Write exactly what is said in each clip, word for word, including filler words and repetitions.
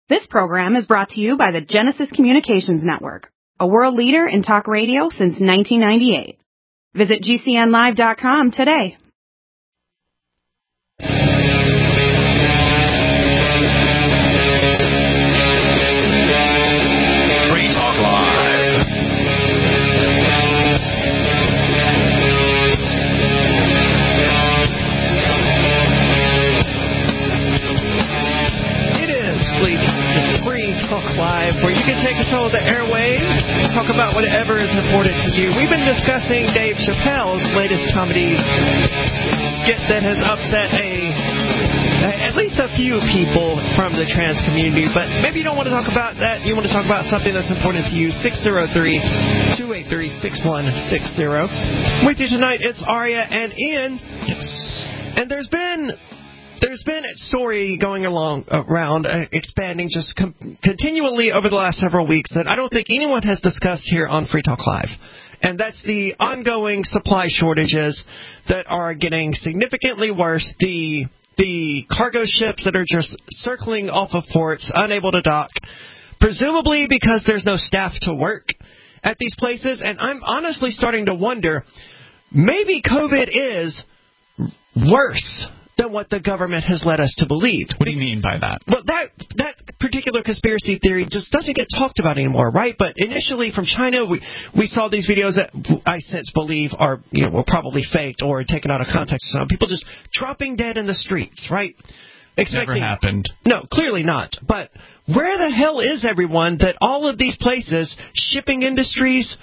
This program is brought to you by the Genesis Communications Network, a world leader in talk radio since nineteen ninety-eight. Visit G C N live dot com today. Free Talk Live. It is Free Talk Live, where you can take control of the airwaves, talk about whatever is important to you. We've been discussing Dave Chappelle's latest comedy skit that has upset a at least a few people from the trans community, but maybe you don't want to talk about that. You want to talk about something that's important to you. six oh three, two eight three, six one six zero. With you tonight, it's Aria and Ian. Yes. And there's been There's been a story going along around, uh, expanding just com- continually over the last several weeks that I don't think anyone has discussed here on Free Talk Live. And that's the ongoing supply shortages that are getting significantly worse. The the cargo ships that are just circling off of ports, unable to dock, presumably because there's no staff to work at these places. And I'm honestly starting to wonder, maybe COVID is worse than what the government has led us to believe. What do you mean by that? Well, that that particular conspiracy theory just doesn't get talked about anymore, right? But initially from China, we we saw these videos that I since believe are, you know, were probably faked or taken out of context. Some people just dropping dead in the streets, right? Expecting, Never happened. No, clearly not. But where the hell is everyone that all of these places, shipping industries,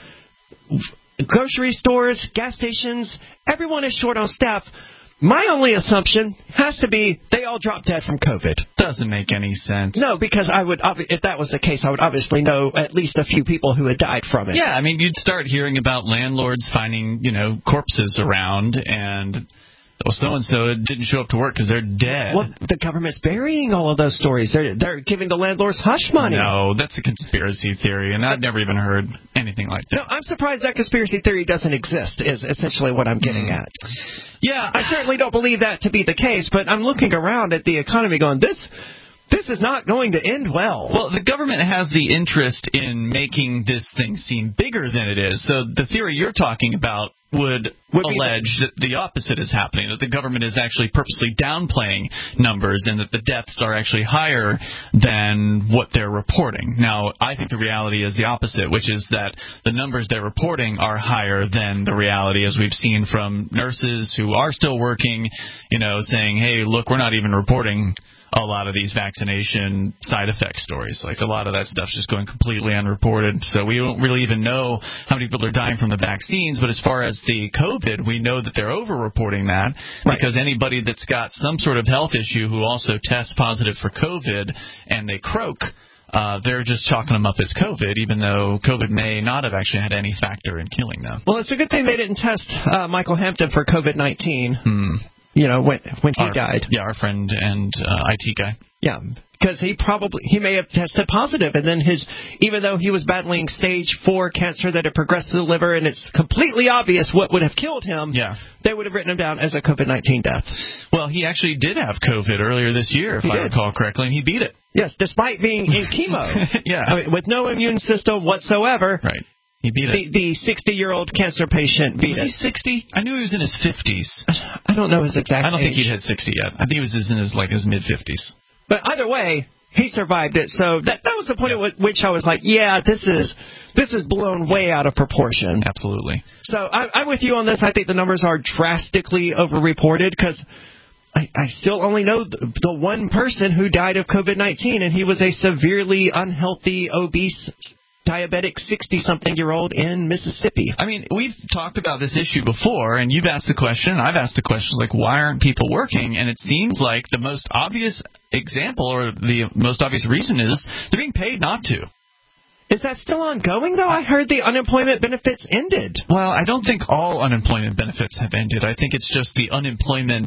grocery stores, gas stations, everyone is short on staff? My only assumption has to be they all dropped dead from COVID. Doesn't make any sense. No, because I would, if that was the case, I would obviously know at least a few people who had died from it. Yeah, I mean, you'd start hearing about landlords finding, you know, corpses around, and well, so-and-so didn't show up to work because they're dead. Well, the government's burying all of those stories. They're, they're giving the landlords hush money. No, that's a conspiracy theory, and I've never even heard anything like that. No, I'm surprised that conspiracy theory doesn't exist, is essentially what I'm getting mm. at. Yeah, I certainly don't believe that to be the case, but I'm looking around at the economy going, this this is not going to end well. Well, the government has the interest in making this thing seem bigger than it is. So the theory you're talking about would, would allege the, that the opposite is happening, that the government is actually purposely downplaying numbers and that the deaths are actually higher than what they're reporting. Now, I think the reality is the opposite, which is that the numbers they're reporting are higher than the reality, as we've seen from nurses who are still working, you know, saying, hey, look, we're not even reporting a lot of these vaccination side effect stories. Like, a lot of that stuff's just going completely unreported. So we don't really even know how many people are dying from the vaccines. But as far as the COVID, we know that they're over-reporting that, right, because anybody that's got some sort of health issue who also tests positive for COVID and they croak, Uh, they're just chalking them up as COVID, even though COVID may not have actually had any factor in killing them. Well, it's a good thing they didn't test uh, Michael Hampton for COVID nineteen. Hmm. You know, when when he our, died. Yeah, our friend and uh, I T guy. Yeah, because he probably, he may have tested positive, and then his, even though he was battling stage four cancer that had progressed to the liver, and it's completely obvious what would have killed him, yeah, they would have written him down as a COVID nineteen death. Well, he actually did have COVID earlier this year, if he I did. recall correctly, and he beat it. Yes, despite being in chemo. Yeah. I mean, with no immune system whatsoever. Right. He beat it. The sixty-year-old cancer patient beat it. Was he sixty? I knew he was in his fifties. I don't know his exact I don't age. think he hit sixty yet. I think he was in his, like, his mid-fifties. But either way, he survived it. So that that was the point yeah. at which I was like, yeah, this is this is blown way out of proportion. Absolutely. So I, I'm with you on this. I think the numbers are drastically overreported because I, I still only know the, the one person who died of COVID nineteen, and he was a severely unhealthy, obese, diabetic sixty-something-year-old in Mississippi. I mean, we've talked about this issue before, and you've asked the question, and I've asked the question, like, why aren't people working? And it seems like the most obvious example or the most obvious reason is they're being paid not to. Is that still ongoing, though? I heard the unemployment benefits ended. Well, I don't think all unemployment benefits have ended. I think it's just the unemployment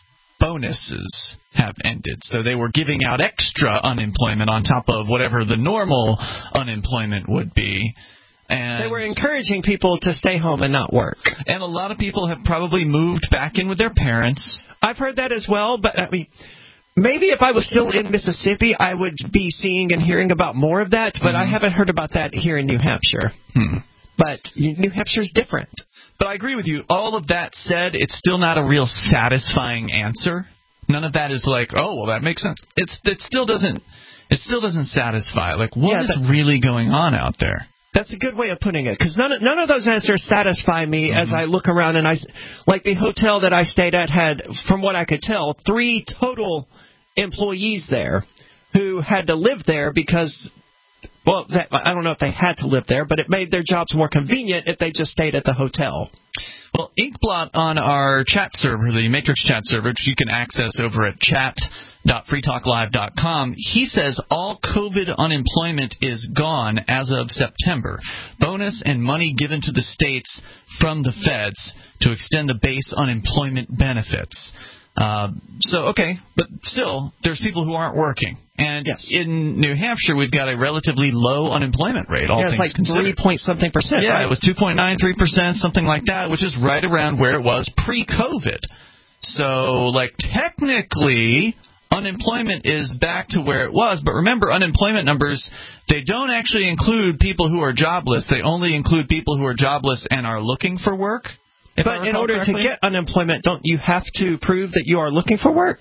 bonuses have ended. So they were giving out extra unemployment on top of whatever the normal unemployment would be. And they were encouraging people to stay home and not work. And a lot of people have probably moved back in with their parents. I've heard that as well, but I mean, maybe if I was still in Mississippi, I would be seeing and hearing about more of that, but mm-hmm. I haven't heard about that here in New Hampshire. Hmm. But New Hampshire's different. But I agree with you. All of that said, it's still not a real satisfying answer. None of that is like, oh, well, that makes sense. It's it still doesn't it still doesn't satisfy. Like, what yeah, is really going on out there? That's a good way of putting it, because none of, none of those answers satisfy me mm-hmm. as I look around. And I, like the hotel that I stayed at had, from what I could tell, three total employees there who had to live there because, well, that, I don't know if they had to live there, but it made their jobs more convenient if they just stayed at the hotel. Well, Inkblot on our chat server, the Matrix chat server, which you can access over at chat dot free talk live dot com, he says all COVID unemployment is gone as of September. Bonus and money given to the states from the feds to extend the base unemployment benefits. Uh, so, okay, but still, there's people who aren't working. And yes. in New Hampshire, we've got a relatively low unemployment rate, all yeah, things it's like considered. three point something percent, Yeah, right? it was two point nine three percent, something like that, which is right around where it was pre-COVID. So, like, technically, unemployment is back to where it was. But remember, unemployment numbers, they don't actually include people who are jobless. They only include people who are jobless and are looking for work. But in order correctly. to get unemployment, don't you have to prove that you are looking for work?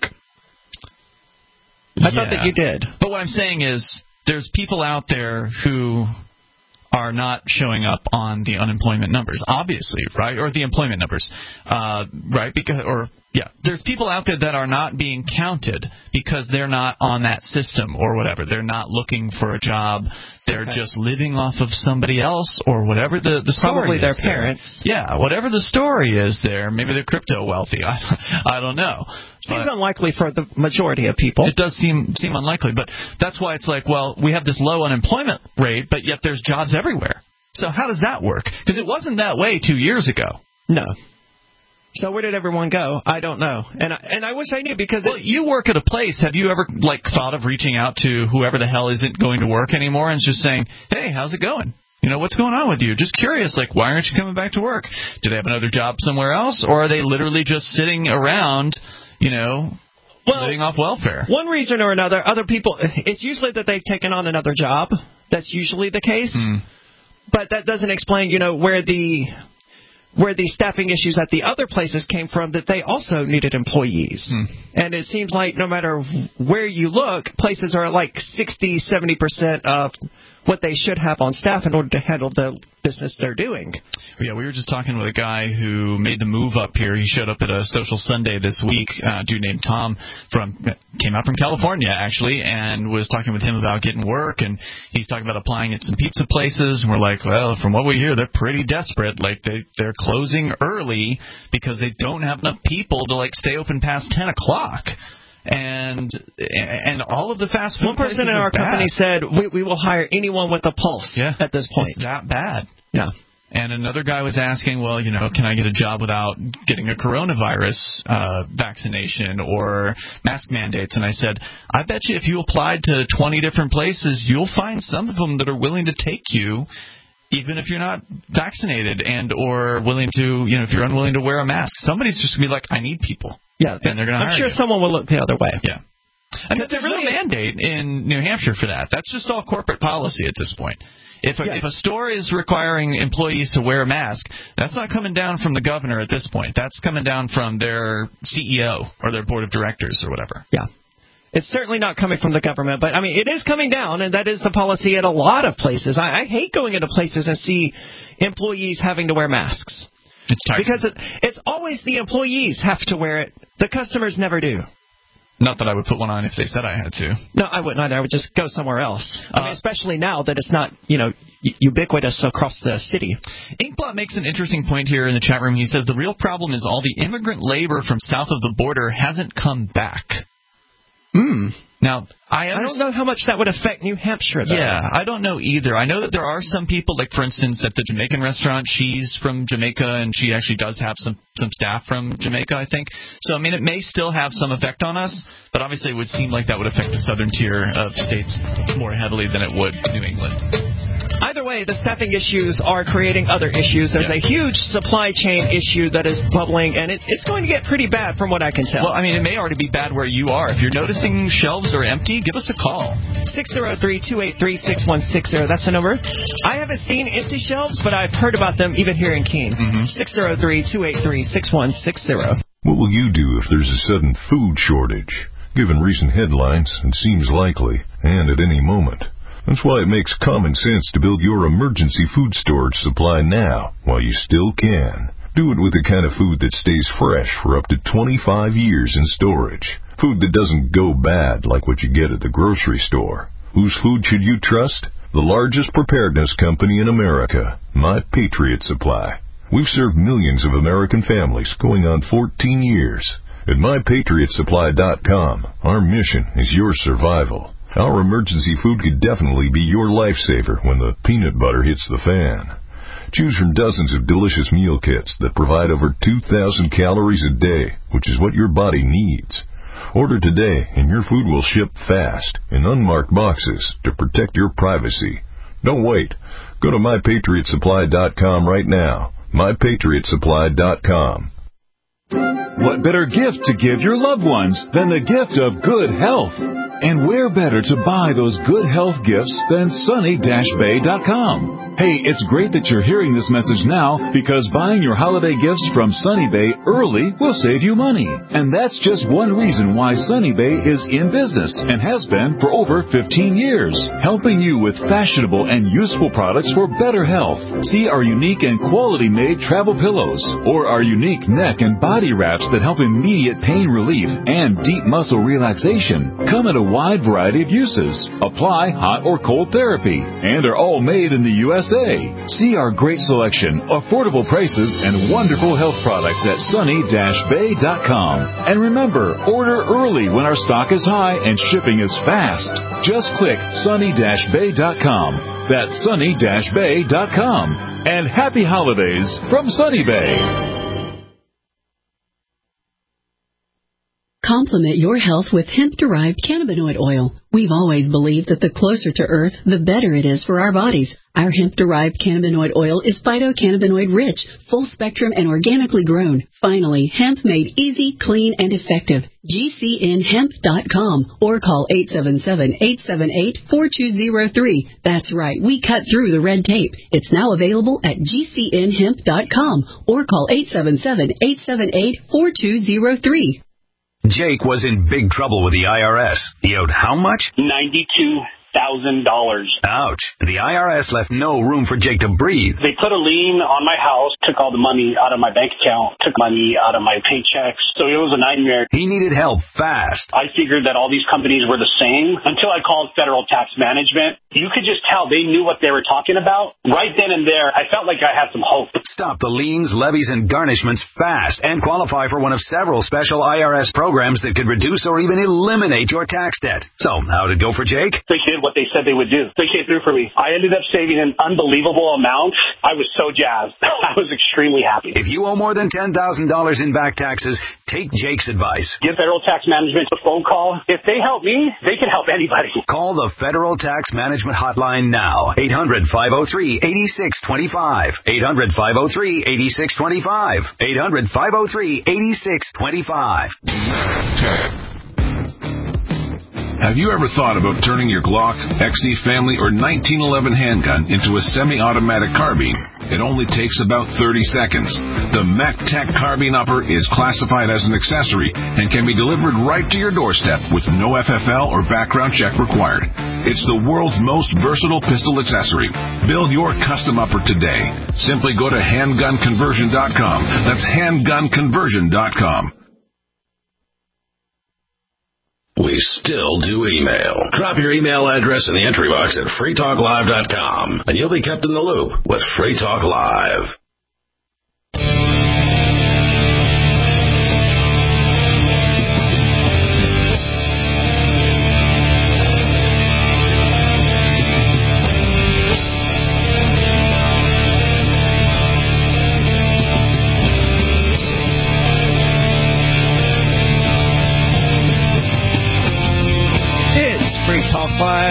I yeah. thought that you did. But what I'm saying is there's people out there who are not showing up on the unemployment numbers, obviously, right? Or the employment numbers, uh, right? Because, or yeah, there's people out there that are not being counted because they're not on that system or whatever. They're not looking for a job. They're okay. just living off of somebody else or whatever the, the story Probably is. their there. parents. Yeah, whatever the story is there. Maybe they're crypto wealthy. I, I don't know. Seems but unlikely for the majority of people. It does seem seem unlikely, but that's why it's like, well, we have this low unemployment rate, but yet there's jobs everywhere. So how does that work? Because it wasn't that way two years ago. No. So where did everyone go? I don't know. And I, and I wish I knew because... Well, it, you work at a place. Have you ever, like, thought of reaching out to whoever the hell isn't going to work anymore and just saying, hey, how's it going? You know, what's going on with you? Just curious, like, why aren't you coming back to work? Do they have another job somewhere else? Or are they literally just sitting around, you know, well, living off welfare? One reason or another, other people... It's usually that they've taken on another job. That's usually the case. Hmm. But that doesn't explain, you know, where the... where the staffing issues at the other places came from, that they also needed employees. Hmm. And it seems like no matter where you look, places are like sixty, seventy percent of what they should have on staff in order to handle the business they're doing. Yeah, we were just talking with a guy who made the move up here. He showed up at a social Sunday this week, uh, a dude named Tom, from came out from California, actually, and was talking with him about getting work, and he's talking about applying at some pizza places, and we're like, well, from what we hear, they're pretty desperate. Like, they, they're closing early because they don't have enough people to, like, stay open past ten o'clock. And and all of the fast food One person places in our are company bad. said, we, we will hire anyone with a pulse yeah, at this point. It's that bad. Yeah. And another guy was asking, well, you know, can I get a job without getting a coronavirus uh, vaccination or mask mandates? And I said, I bet you if you applied to twenty different places, you'll find some of them that are willing to take you, even if you're not vaccinated and or willing to, you know, if you're unwilling to wear a mask. Somebody's just going to be like, I need people. Yeah, and they're going to I'm hire sure you. someone will look the other way. Yeah. I mean, there's really no mandate in New Hampshire for that. That's just all corporate policy at this point. If a, yes. if a store is requiring employees to wear a mask, that's not coming down from the governor at this point. That's coming down from their C E O or their board of directors or whatever. Yeah. It's certainly not coming from the government, but, I mean, it is coming down, and that is the policy at a lot of places. I, I hate going into places and see employees having to wear masks. It's tiresome. Because it, it's always the employees have to wear it. The customers never do. Not that I would put one on if they said I had to. No, I wouldn't either. I would just go somewhere else. I uh, mean, especially now that it's not, you know, ubiquitous across the city. Inkblot makes an interesting point here in the chat room. He says the real problem is all the immigrant labor from south of the border hasn't come back. Hmm. Now, I, I don't know how much that would affect New Hampshire, though. Yeah, I don't know either. I know that there are some people, like, for instance, at the Jamaican restaurant, she's from Jamaica, and she actually does have some, some staff from Jamaica, I think. So, I mean, it may still have some effect on us, but obviously it would seem like that would affect the southern tier of states more heavily than it would New England. Either way, the staffing issues are creating other issues. There's Yeah. a huge supply chain issue that is bubbling, and it, it's going to get pretty bad from what I can tell. Well, I mean, it may already be bad where you are. If you're noticing shelves are empty, give us a call. six oh three, two eight three, six one six zero. That's the number. I haven't seen empty shelves, but I've heard about them even here in Keene. Mm-hmm. six oh three, two eight three, six one six zero. What will you do if there's a sudden food shortage? Given recent headlines, it seems likely, and at any moment. That's why it makes common sense to build your emergency food storage supply now, while you still can. Do it with the kind of food that stays fresh for up to twenty-five years in storage. Food that doesn't go bad like what you get at the grocery store. Whose food should you trust? The largest preparedness company in America, My Patriot Supply. We've served millions of American families going on fourteen years. At my patriot supply dot com, our mission is your survival. Our emergency food could definitely be your lifesaver when the peanut butter hits the fan. Choose from dozens of delicious meal kits that provide over two thousand calories a day, which is what your body needs. Order today and your food will ship fast in unmarked boxes to protect your privacy. Don't wait. Go to my patriot supply dot com right now. my patriot supply dot com. What better gift to give your loved ones than the gift of good health? And where better to buy those good health gifts than sunny dash bay dot com? Hey, it's great that you're hearing this message now, because buying your holiday gifts from Sunny Bay early will save you money. And that's just one reason why Sunny Bay is in business and has been for over fifteen years, helping you with fashionable and useful products for better health. See our unique and quality-made travel pillows, or our unique neck and body wraps that help immediate pain relief and deep muscle relaxation. Come in a wide variety of uses. Apply hot or cold therapy, and are all made in the U S A. See our great selection, affordable prices, and wonderful health products at sunny dash bay dot com. And remember, order early when our stock is high and shipping is fast. Just click sunny dash bay dot com. That's sunny dash bay dot com. And happy holidays from Sunny Bay. Complement your health with hemp-derived cannabinoid oil. We've always believed that the closer to Earth, the better it is for our bodies. Our hemp-derived cannabinoid oil is phytocannabinoid-rich, full-spectrum, and organically grown. Finally, hemp made easy, clean, and effective. G C N hemp dot com or call eight seven seven, eight seven eight, four two zero three. That's right, we cut through the red tape. It's now available at G C N hemp dot com or call eight seven seven, eight seven eight, four two zero three. Jake was in big trouble with the I R S. He owed how much? ninety-two thousand dollars. Ouch. The I R S left no room for Jake to breathe. They put a lien on my house, took all the money out of my bank account, took money out of my paychecks. So it was a nightmare. He needed help fast. I figured that all these companies were the same until I called Federal Tax Management. You could just tell they knew what they were talking about. Right then and there, I felt like I had some hope. Stop the liens, levies, and garnishments fast and qualify for one of several special I R S programs that could reduce or even eliminate your tax debt. So, how did it go for Jake? They did what they said they would do. They came through for me. I ended up saving an unbelievable amount. I was so jazzed. I was extremely happy. If you owe more than ten thousand dollars in back taxes, take Jake's advice. Give Federal Tax Management a phone call. If they help me, they can help anybody. Call the Federal Tax Management Hotline now. eight hundred, five oh three, eight six two five. eight hundred, five oh three, eight six two five. eight hundred, five oh three, eight six two five. Have you ever thought about turning your Glock, X D Family, or nineteen eleven handgun into a semi-automatic carbine? It only takes about thirty seconds. The MacTac Carbine Upper is classified as an accessory and can be delivered right to your doorstep with no F F L or background check required. It's the world's most versatile pistol accessory. Build your custom upper today. Simply go to handgun conversion dot com. That's handgun conversion dot com. We still do email. Drop your email address in the entry box at free talk live dot com, and you'll be kept in the loop with Free Talk Live.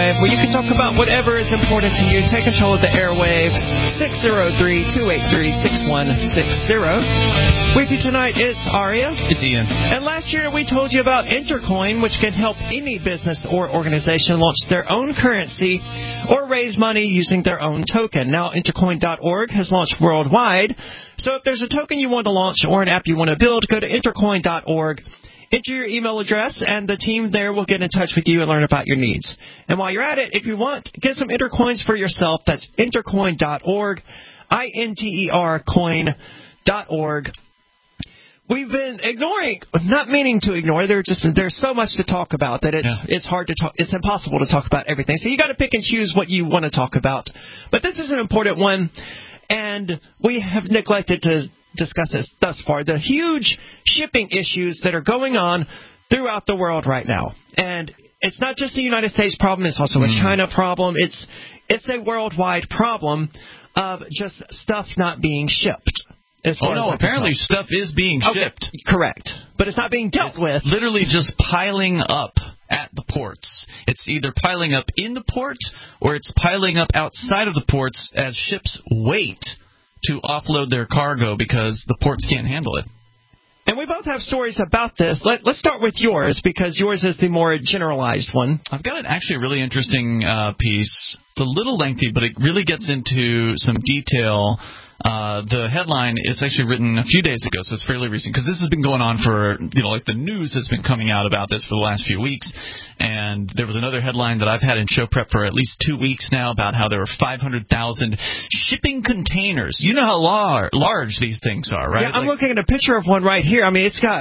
Live, where you can talk about whatever is important to you. Take control of the airwaves. six oh three, two eight three, six one six zero. With you tonight, it's Aria. It's Ian. And last year we told you about Intercoin, which can help any business or organization launch their own currency or raise money using their own token. Now, intercoin dot org has launched worldwide. So if there's a token you want to launch or an app you want to build, go to intercoin dot org. Enter your email address, and the team there will get in touch with you and learn about your needs. And while you're at it, if you want, get some Intercoins for yourself. That's intercoin dot org, I N T E R coin dot org. We've been ignoring, not meaning to ignore. There's just there's so much to talk about that it's yeah. it's hard to talk. It's impossible to talk about everything. So you got to pick and choose what you want to talk about. But this is an important one, and we have neglected to discuss this thus far. The huge shipping issues that are going on throughout the world right now, and it's not just a United States problem. It's also mm. a China problem. It's it's a worldwide problem of just stuff not being shipped. As oh, no, apparently stuff is being shipped. Okay, correct. But it's not being dealt it's with. Literally just piling up at the ports. It's either piling up in the port or it's piling up outside of the ports as ships wait to offload their cargo because the ports can't handle it. And we both have stories about this. Let, let's start with yours, because yours is the more generalized one. I've got an actually a really interesting uh, piece. It's a little lengthy, but it really gets into some detail. Uh, the headline is actually written a few days ago, so it's fairly recent, because this has been going on for, you know, like the news has been coming out about this for the last few weeks. And there was another headline that I've had in show prep for at least two weeks now about how there were five hundred thousand shipping containers. You know how lar- large these things are, right? Yeah, I'm like, looking at a picture of one right here. I mean, it's got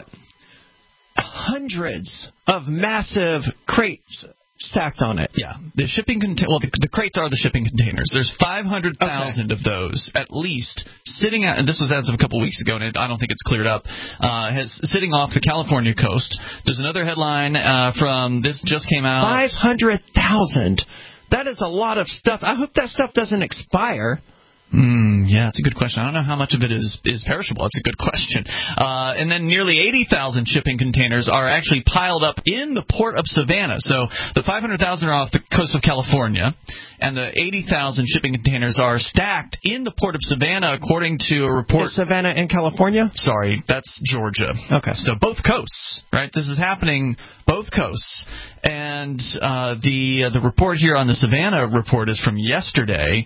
hundreds of massive crates stacked on it. Yeah. The shipping cont- well, the, the crates are the shipping containers. There's five hundred thousand okay. of those, at least, sitting at, and this was as of a couple weeks ago, and it, I don't think it's cleared up, uh, has sitting off the California coast. There's another headline uh, from, this just came out. five hundred thousand. That is a lot of stuff. I hope that stuff doesn't expire. Mm, yeah, it's a good question. I don't know how much of it is, is perishable. It's a good question. Uh, and then nearly eighty thousand shipping containers are actually piled up in the port of Savannah. So the five hundred thousand are off the coast of California, and the eighty thousand shipping containers are stacked in the port of Savannah, according to a report. Is Savannah in California? Sorry, that's Georgia. Okay. So both coasts, right? This is happening both coasts. And uh, the uh, the report here on the Savannah report is from yesterday.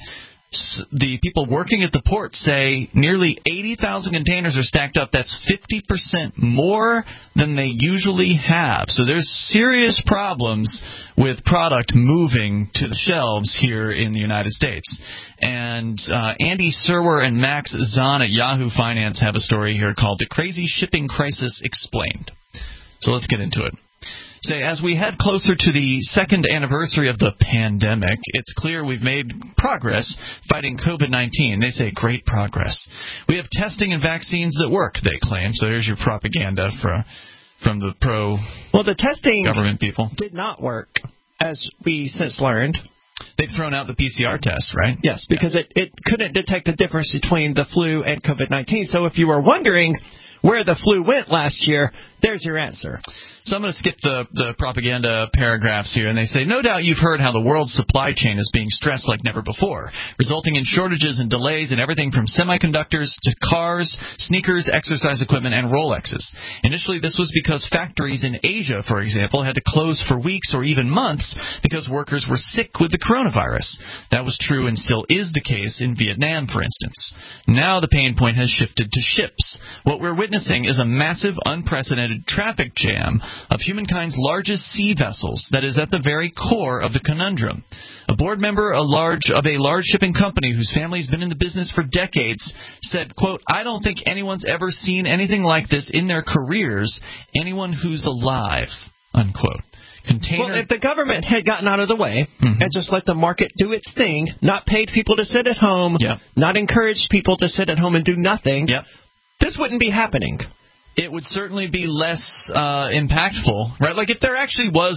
The people working at the port say nearly eighty thousand containers are stacked up. That's fifty percent more than they usually have. So there's serious problems with product moving to the shelves here in the United States. And uh, Andy Serwer and Max Zahn at Yahoo Finance have a story here called The Crazy Shipping Crisis Explained. So let's get into it. Say, as we head closer to the second anniversary of the pandemic, it's clear we've made progress fighting COVID nineteen. They say great progress. We have testing and vaccines that work, they claim. So there's your propaganda for, from the pro well, the testing government people. Did not work, as we since learned. They've thrown out the P C R test, right? Yes, because yeah. it, it couldn't detect the difference between the flu and COVID nineteen. So if you were wondering where the flu went last year, there's your answer. So I'm going to skip the, the propaganda paragraphs here, and they say, no doubt you've heard how the world's supply chain is being stressed like never before, resulting in shortages and delays in everything from semiconductors to cars, sneakers, exercise equipment, and Rolexes. Initially, this was because factories in Asia, for example, had to close for weeks or even months because workers were sick with the coronavirus. That was true and still is the case in Vietnam, for instance. Now the pain point has shifted to ships. What we're witnessing is a massive, unprecedented traffic jam of humankind's largest sea vessels that is at the very core of the conundrum. A board member a large, of a large shipping company whose family's been in the business for decades said, quote, I don't think anyone's ever seen anything like this in their careers, anyone who's alive, unquote. Container- well, if the government had gotten out of the way mm-hmm. and just let the market do its thing, not paid people to sit at home, yep. not encouraged people to sit at home and do nothing, yep. this wouldn't be happening. It would certainly be less uh, impactful, right? Like if there actually was a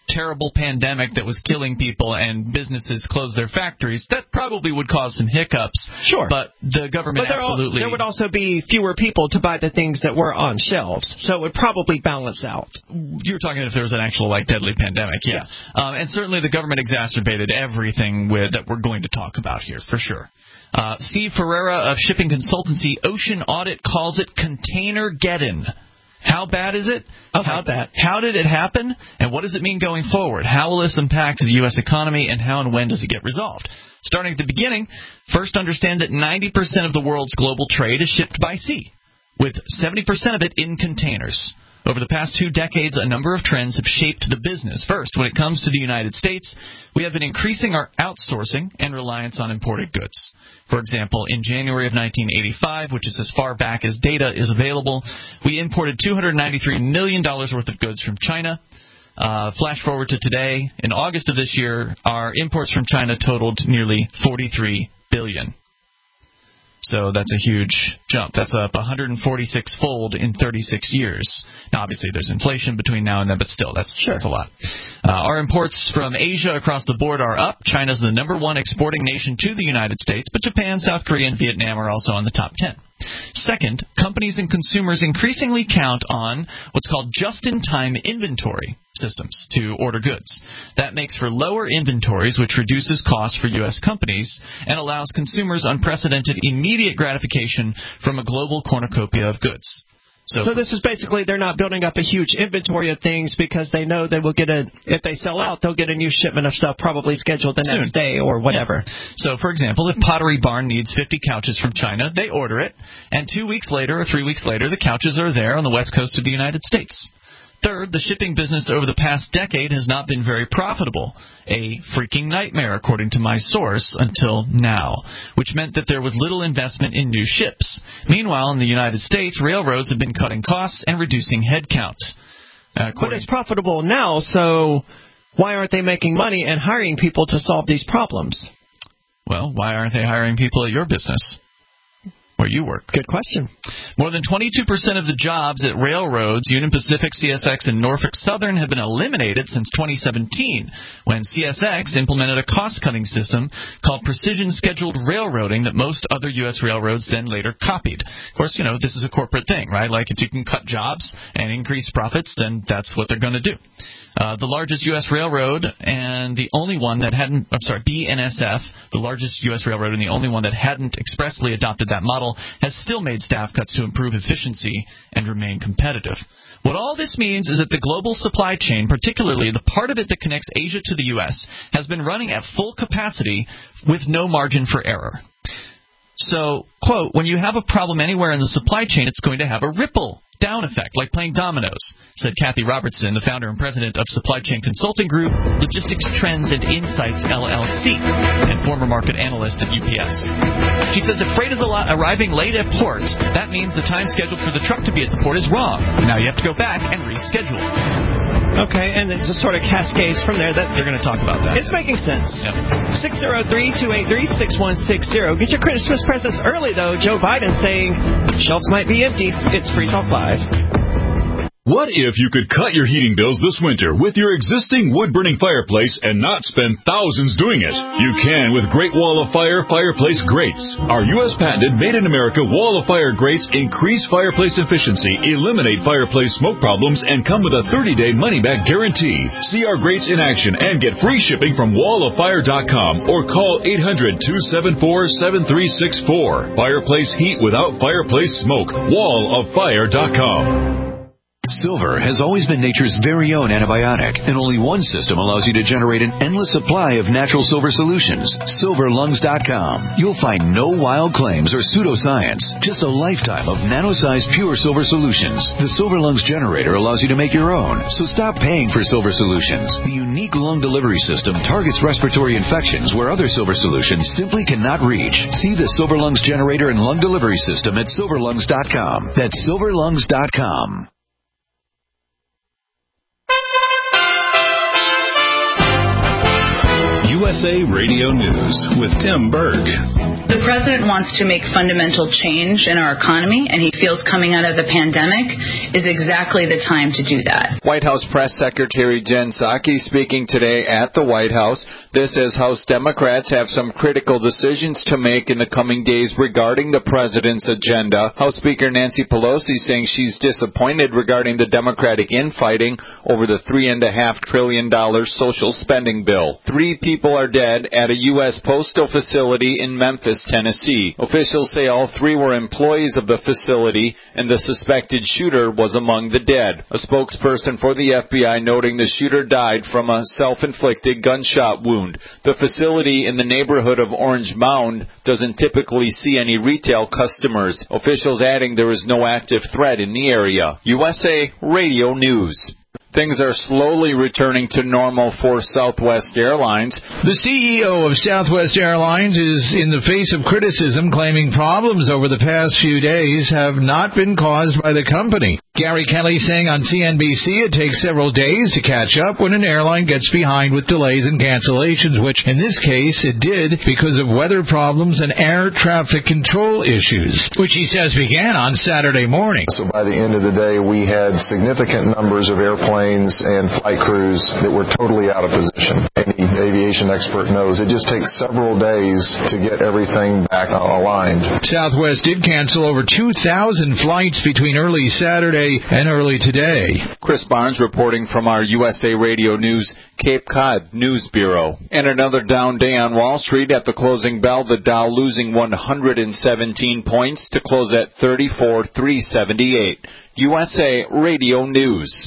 terrible pandemic that was killing people and businesses closed their factories, that probably would cause some hiccups. Sure. But the government but there absolutely... All, there would also be fewer people to buy the things that were on shelves, so it would probably balance out. You were talking if there was an actual, like, deadly pandemic, yeah. Yes. Um, and certainly the government exacerbated everything with, that we're going to talk about here, for sure. Uh, Steve Ferreira of shipping consultancy Ocean Audit calls it Containergeddon. How bad is it? How, that? How did it happen? And what does it mean going forward? How will this impact the U S economy, and how and when does it get resolved? Starting at the beginning, first understand that ninety percent of the world's global trade is shipped by sea, with seventy percent of it in containers. Over the past two decades, a number of trends have shaped the business. First, when it comes to the United States, we have been increasing our outsourcing and reliance on imported goods. For example, in January of nineteen eighty-five, which is as far back as data is available, we imported two hundred ninety-three million dollars worth of goods from China. Uh, flash forward to today, in August of this year, our imports from China totaled nearly forty-three billion dollars. So that's a huge jump. That's up one hundred forty-six fold in thirty-six years. Now, obviously, there's inflation between now and then, but still, that's, sure. that's a lot. Uh, our imports from Asia across the board are up. China's the number one exporting nation to the United States, but Japan, South Korea, and Vietnam are also on the top ten. Second, companies and consumers increasingly count on what's called just-in-time inventory systems to order goods. That makes for lower inventories, which reduces costs for U S companies and allows consumers unprecedented immediate gratification from a global cornucopia of goods. So, so this is basically they're not building up a huge inventory of things because they know they will get a, if they sell out, they'll get a new shipment of stuff probably scheduled the soon. next day or whatever. Yeah. So, for example, if Pottery Barn needs fifty couches from China, they order it, and two weeks later or three weeks later, the couches are there on the west coast of the United States. Third, the shipping business over the past decade has not been very profitable. A freaking nightmare, according to my source, until now, which meant that there was little investment in new ships. Meanwhile, in the United States, railroads have been cutting costs and reducing headcount. Uh, but it's profitable now, so why aren't they making money and hiring people to solve these problems? Well, why aren't they hiring people at your business? Where you work. Good question. More than twenty-two percent of the jobs at railroads, Union Pacific, C S X, and Norfolk Southern have been eliminated since twenty seventeen, when C S X implemented a cost-cutting system called Precision Scheduled Railroading that most other U S railroads then later copied. Of course, you know, this is a corporate thing, right? Like, if you can cut jobs and increase profits, then that's what they're going to do. Uh, the largest U S railroad and the only one that hadn't, I'm sorry, B N S F, the largest U S railroad and the only one that hadn't expressly adopted that model, has still made staff cuts to improve efficiency and remain competitive. What all this means is that the global supply chain, particularly the part of it that connects Asia to the U S, has been running at full capacity with no margin for error. So, quote, when you have a problem anywhere in the supply chain, it's going to have a ripple down effect, like playing dominoes, said Kathy Robertson, the founder and president of Supply Chain Consulting Group, Logistics Trends and Insights, L L C, and former market analyst at U P S. She says if freight is arriving late at port, that means the time scheduled for the truck to be at the port is wrong. Now you have to go back and reschedule. Okay, and it just sort of cascades from there. That They're going to talk about that. It's making sense. Yep. six oh three, two eight three, six one six zero. Get your Christmas presents early, though. Joe Biden saying shelves might be empty. It's Free Talk Live. What if you could cut your heating bills this winter with your existing wood-burning fireplace and not spend thousands doing it? You can with Great Wall of Fire fireplace grates. Our U S patented made-in-America Wall of Fire grates increase fireplace efficiency, eliminate fireplace smoke problems, and come with a thirty-day money-back guarantee. See our grates in action and get free shipping from wall of fire dot com or call eight hundred, two seven four, seven three six four. Fireplace heat without fireplace smoke. wall of fire dot com. Silver has always been nature's very own antibiotic, and only one system allows you to generate an endless supply of natural silver solutions. silver lungs dot com. You'll find no wild claims or pseudoscience, just a lifetime of nano-sized pure silver solutions. The Silver Lungs generator allows you to make your own, so stop paying for silver solutions. The unique lung delivery system targets respiratory infections where other silver solutions simply cannot reach. See the Silver Lungs generator and lung delivery system at silver lungs dot com. That's silver lungs dot com. U S A Radio News with Tim Berg. the president wants to make fundamental change in our economy, and he feels coming out of the pandemic is exactly the time to do that. White House Press Secretary Jen Psaki speaking today at the White House. This as House Democrats have some critical decisions to make in the coming days regarding the president's agenda. House Speaker Nancy Pelosi saying she's disappointed regarding the Democratic infighting over the three and a half trillion dollar social spending bill. Three people are dead at a U S postal facility in Memphis, Tennessee. Officials say all three were employees of the facility, and the suspected shooter was among the dead. A spokesperson for the F B I noting the shooter died from a self-inflicted gunshot wound. The facility in the neighborhood of Orange Mound doesn't typically see any retail customers. Officials adding there is no active threat in the area. U S A Radio News. Things are slowly returning to normal for Southwest Airlines. The C E O of Southwest Airlines is in the face of criticism, claiming problems over the past few days have not been caused by the company. Gary Kelly saying on C N B C it takes several days to catch up when an airline gets behind with delays and cancellations, which in this case it did because of weather problems and air traffic control issues, which he says began on Saturday morning. So by the end of the day, we had significant numbers of airplanes and flight crews that were totally out of position. Any aviation expert knows it just takes several days to get everything back aligned. Southwest did cancel over two thousand flights between early Saturday and early today. Chris Barnes reporting from our U S A Radio News Cape Cod News Bureau. And another down day on Wall Street at the closing bell, the Dow losing one hundred seventeen points to close at thirty-four thousand three hundred seventy-eight. U S A Radio News.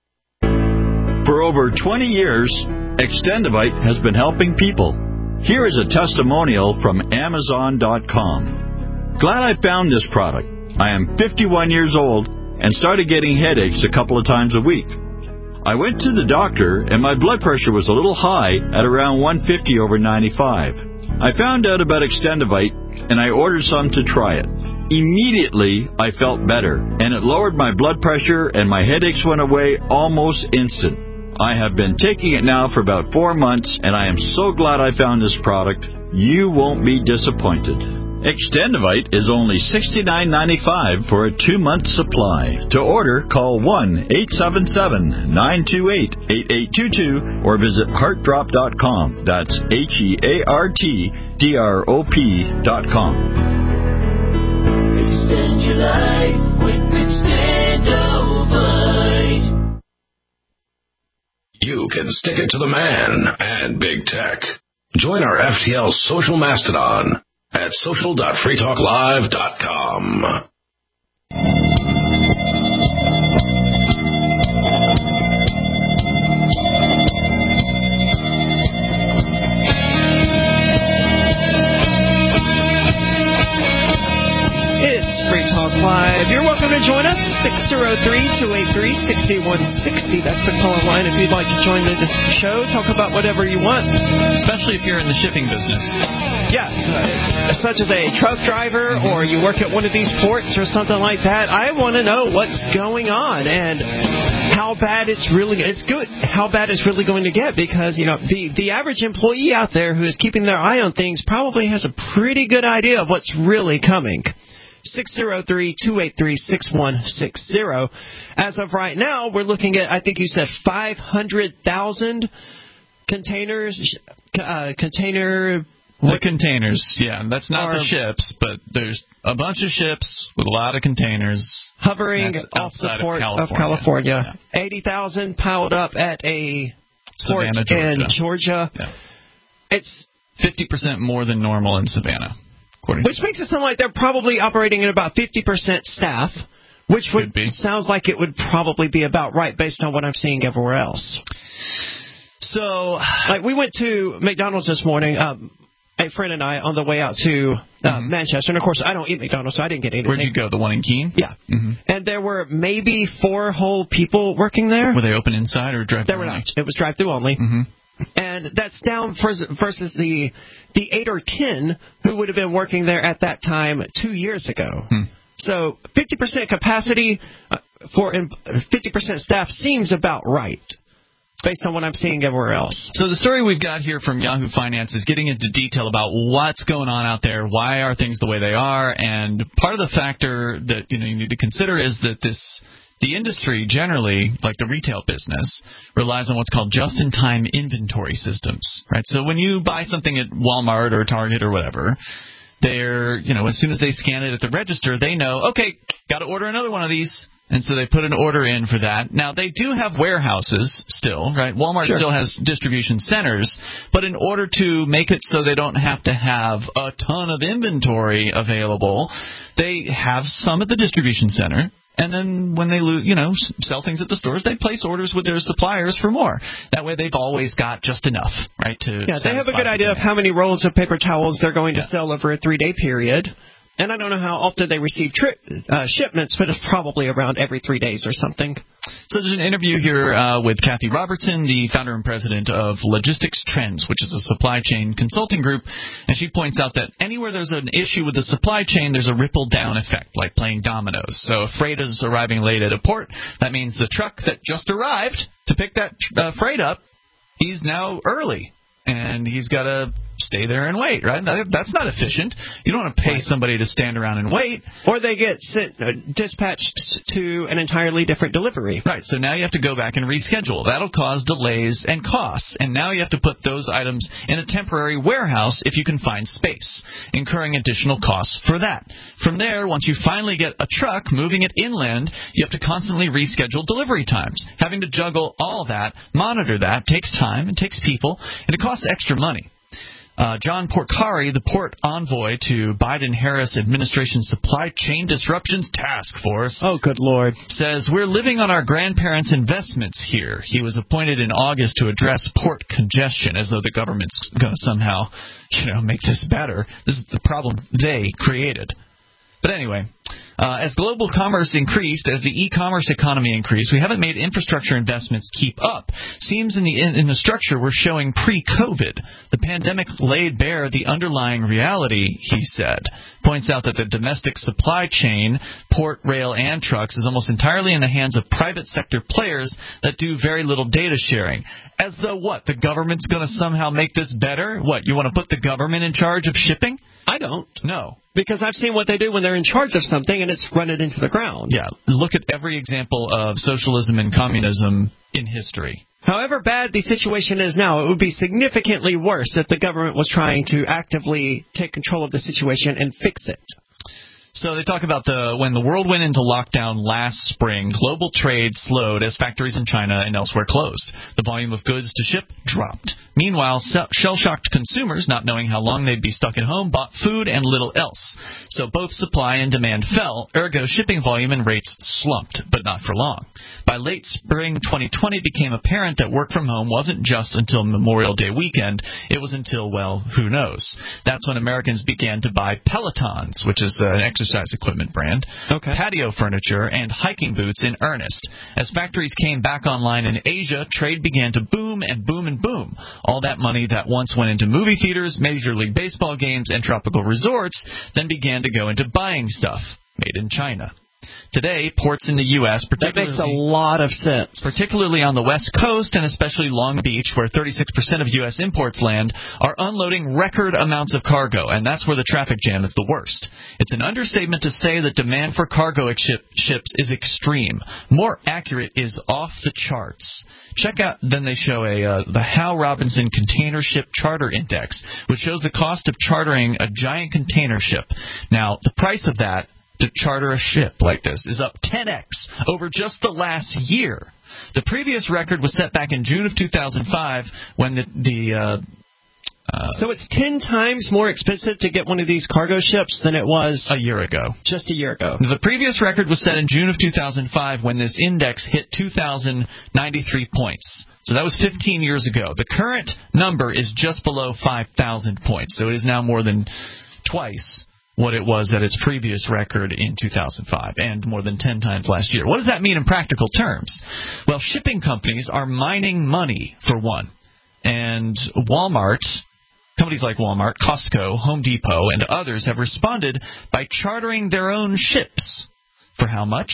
For over twenty years, Extendivite has been helping people. Here is a testimonial from Amazon dot com. Glad I found this product. I am fifty-one years old and started getting headaches a couple of times a week. I went to the doctor and my blood pressure was a little high at around one fifty over ninety-five. I found out about Extendivite and I ordered some to try it. Immediately, I felt better, and it lowered my blood pressure and my headaches went away almost instant. I have been taking it now for about four months, and I am so glad I found this product. You won't be disappointed. Extendivite is only sixty-nine ninety-five for a two-month supply. To order, call one eight seven seven, nine two eight, eight eight two two or visit heart drop dot com. That's H E A R T D R O P dot com. Extend your life with Extendivite. You can stick it to the man and big tech. Join our F T L social mastodon at social dot free talk live dot com. Free Talk Live. You're welcome to join us, six oh three, two eight three, six one six oh. That's the call line if you'd like to join the show. Talk about whatever you want. Especially if you're in the shipping business. Yes, uh, such as a truck driver or you work at one of these ports or something like that. I want to know what's going on and how bad it's really, it's good, how bad it's really going to get, because, you know, the, the average employee out there who is keeping their eye on things probably has a pretty good idea of what's really coming. six oh three, two eight three, six one six oh. As of right now, we're looking at, I think you said five hundred thousand containers, uh, container... The containers, yeah. That's not are, the ships, but there's a bunch of ships with a lot of containers. Hovering off the port of California. Of California. Yeah. eighty thousand piled up at a port Savannah, Georgia. in Georgia. Yeah. It's fifty percent more than normal in Savannah. Which makes it sound like they're probably operating at about fifty percent staff, which would sounds like it would probably be about right based on what I'm seeing everywhere else. So, like, we went to McDonald's this morning, um, a friend and I, on the way out to uh, mm-hmm. Manchester. And, of course, I don't eat McDonald's, so I didn't get anything. Where'd you go, the one in Keene? Yeah. Mm-hmm. And there were maybe four whole people working there. Were they open inside or drive-through? They were not. It was drive-through only. Mm-hmm. And that's down versus the the eight or ten who would have been working there at that time two years ago. Hmm. So fifty percent capacity for fifty percent staff seems about right. based on what I'm seeing everywhere else. So the story we've got here from Yahoo Finance is getting into detail about what's going on out there, why are things the way they are, and part of the factor that you know you need to consider is that this the industry generally, like the retail business, relies on what's called just-in-time inventory systems, right? So when you buy something at Walmart or Target or whatever, they're, you know, as soon as they scan it at the register, they know, okay, got to order another one of these. And so they put an order in for that. Now, they do have warehouses still, right? Walmart sure. still has distribution centers. But in order to make it so they don't have to have a ton of inventory available, they have some at the distribution center. And then when they, you know, sell things at the stores, they place orders with their suppliers for more. That way they've always got just enough, right? To yeah, they have a good idea of how many rolls of paper towels they're going to yeah. sell over a three-day period. And I don't know how often they receive tri- uh, shipments, but it's probably around every three days or something. So there's an interview here uh, with Kathy Robertson, the founder and president of Logistics Trends, which is a supply chain consulting group. And she points out that anywhere there's an issue with the supply chain, there's a ripple-down effect, like playing dominoes. So if freight is arriving late at a port, that means the truck that just arrived to pick that uh, freight up, he's now early. And he's got to stay there and wait, right? That's not efficient. You don't want to pay somebody to stand around and wait. Or they get sent, uh, dispatched to an entirely different delivery. Right, so now you have to go back and reschedule. That'll cause delays and costs. And now you have to put those items in a temporary warehouse if you can find space, incurring additional costs for that. From there, once you finally get a truck moving it inland, you have to constantly reschedule delivery times. Having to juggle all that, monitor that, takes time, it takes people, and it costs extra money. Uh, John Porcari, the port envoy to Biden-Harris administration supply chain disruptions task force, oh, good Lord, says, we're living on our grandparents' investments here. He was appointed in August to address port congestion, as though the government's going to somehow, you know, make this better. This is the problem they created. But anyway, uh, as global commerce increased, as the e-commerce economy increased, we haven't made infrastructure investments keep up. Seems in the in, in the structure we're showing pre-COVID. The pandemic laid bare the underlying reality, he said. Points out that the domestic supply chain, port, rail, and trucks, is almost entirely in the hands of private sector players that do very little data sharing. As though what? The government's going to somehow make this better? What, you want to put the government in charge of shipping? I don't. No. Because I've seen what they do when they're in charge of something and it's run it into the ground. Yeah, look at every example of socialism and communism in history. However bad the situation is now, it would be significantly worse if the government was trying to actively take control of the situation and fix it. So they talk about the when the world went into lockdown last spring, global trade slowed as factories in China and elsewhere closed. The volume of goods to ship dropped. Meanwhile, shell-shocked consumers, not knowing how long they'd be stuck at home, bought food and little else. So both supply and demand fell, ergo shipping volume and rates slumped, but not for long. By late spring twenty twenty, it became apparent that work from home wasn't just until Memorial Day weekend. It was until, well, who knows. That's when Americans began to buy Pelotons, which is an exercise equipment brand, okay. patio furniture, and hiking boots in earnest. As factories came back online in Asia, trade began to boom and boom and boom. All that money that once went into movie theaters, Major League Baseball games, and tropical resorts then began to go into buying stuff made in China. Today, ports in the U S, particularly, that makes a lot of sense. particularly on the West Coast and especially Long Beach, where thirty-six percent of U S imports land, are unloading record amounts of cargo, and that's where the traffic jam is the worst. It's an understatement to say that demand for cargo ship, ships is extreme. More accurate is off the charts. Check out, then they show a uh, the Howe Robinson Container Ship Charter Index, which shows the cost of chartering a giant container ship. Now, the price of that to charter a ship like this is up ten x over just the last year. The previous record was set back in June of two thousand five when the... the uh, uh, so it's ten times more expensive to get one of these cargo ships than it was... a year ago. Just a year ago. The previous record was set in June of two thousand five when this index hit two thousand ninety-three points. So that was fifteen years ago. The current number is just below five thousand points, so it is now more than twice what it was at its previous record in two thousand five, and more than ten times last year. What does that mean in practical terms? Well, shipping companies are mining money, for one. And Walmart, companies like Walmart, Costco, Home Depot, and others have responded by chartering their own ships. For how much?